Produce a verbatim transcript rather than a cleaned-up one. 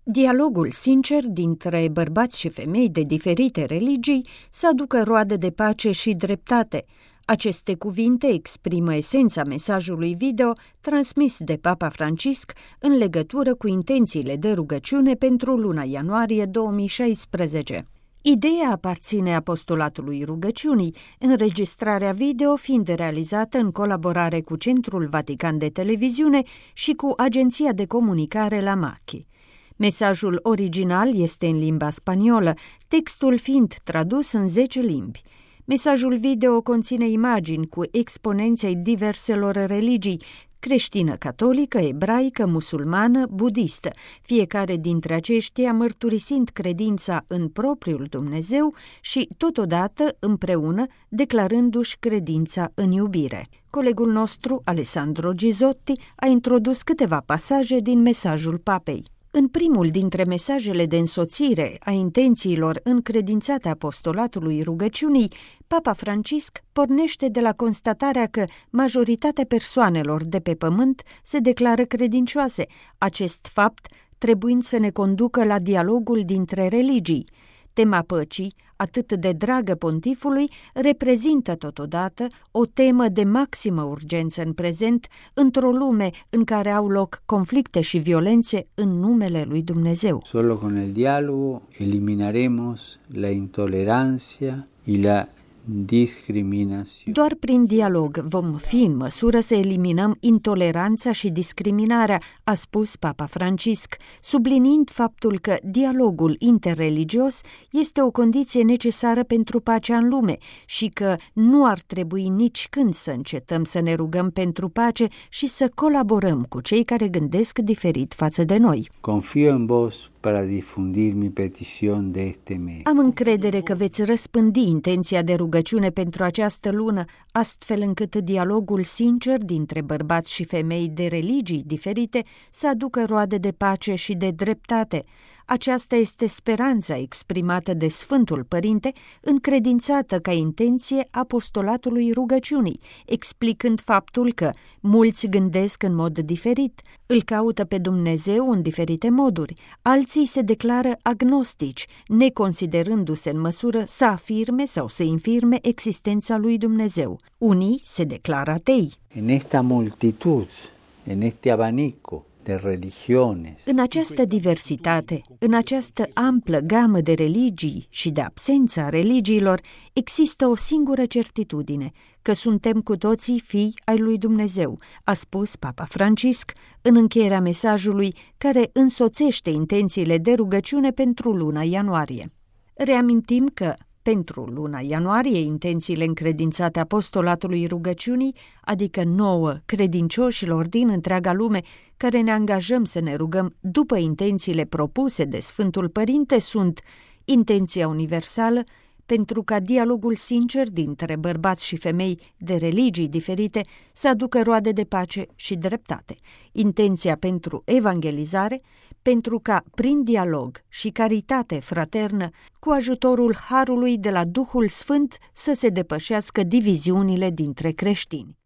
Dialogul sincer dintre bărbați și femei de diferite religii să aducă roade de pace și dreptate. Aceste cuvinte exprimă esența mesajului video transmis de Papa Francisc în legătură cu intențiile de rugăciune pentru luna ianuarie două mii șaisprezece. Ideea aparține apostolatului rugăciunii, înregistrarea video fiind realizată în colaborare cu Centrul Vatican de Televiziune și cu Agenția de Comunicare La Machi. Mesajul original este în limba spaniolă, textul fiind tradus în zece limbi. Mesajul video conține imagini cu exponenții diverselor religii, creștină, catolică, ebraică, musulmană, budistă, fiecare dintre aceștia mărturisind credința în propriul Dumnezeu și, totodată, împreună, declarându-și credința în iubire. Colegul nostru, Alessandro Gisotti, a introdus câteva pasaje din mesajul papei. În primul dintre mesajele de însoțire a intențiilor încredințate apostolatului rugăciunii, Papa Francisc pornește de la constatarea că majoritatea persoanelor de pe pământ se declară credincioase, acest fapt trebuind să ne conducă la dialogul dintre religii. Tema păcii, atât de dragă pontifului, reprezintă totodată o temă de maximă urgență în prezent, într-o lume în care au loc conflicte și violențe în numele lui Dumnezeu. Solo con el dialogo eliminaremos la intolerancia y la discriminație. Doar prin dialog vom fi în măsură să eliminăm intoleranța și discriminarea, a spus Papa Francisc, subliniind faptul că dialogul interreligios este o condiție necesară pentru pacea în lume și că nu ar trebui nici când să încetăm să ne rugăm pentru pace și să colaborăm cu cei care gândesc diferit față de noi. Confio în vos para difundir mi petición de este mes. Am încredere că veți răspândi intenția de rugăciune pentru această lună, astfel încât dialogul sincer dintre bărbați și femei de religii diferite să aducă roade de pace și de dreptate. Aceasta este speranța exprimată de Sfântul Părinte, încredințată ca intenție apostolatului rugăciunii, explicând faptul că mulți gândesc în mod diferit, îl caută pe Dumnezeu în diferite moduri, alții se declară agnostici, neconsiderându-se în măsură să afirme sau să infirme existența lui Dumnezeu. Unii se declară atei. En esta multitud, en este abanico de religiones. În această diversitate, în această amplă gamă de religii și de absența religiilor, există o singură certitudine, că suntem cu toții fii ai lui Dumnezeu, a spus Papa Francisc în încheierea mesajului care însoțește intențiile de rugăciune pentru luna ianuarie. Reamintim că pentru luna ianuarie, intențiile încredințate apostolatului rugăciunii, adică nouă credincioșilor din întreaga lume, care ne angajăm să ne rugăm după intențiile propuse de Sfântul Părinte, sunt intenția universală pentru ca dialogul sincer dintre bărbați și femei de religii diferite să aducă roade de pace și dreptate, intenția pentru evangelizare, pentru ca, prin dialog și caritate fraternă, cu ajutorul harului de la Duhul Sfânt să se depășească diviziunile dintre creștini.